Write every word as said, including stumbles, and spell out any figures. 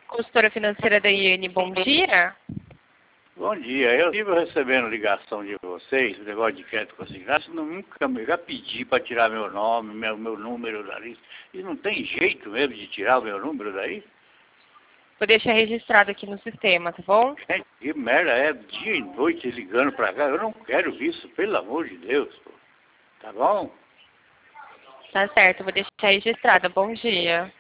consultora financeira da I N, bom dia. Bom dia, eu estive recebendo ligação de vocês, o negócio de crédito consignado, nunca me já pedi para tirar meu nome, meu, meu número dali. E não tem jeito mesmo de tirar o meu número daí? Vou deixar registrado aqui no sistema, tá bom? Gente, que merda é, dia e noite ligando para cá, eu não quero isso, pelo amor de Deus, pô. Tá bom? Tá certo, vou deixar registrado. Bom dia.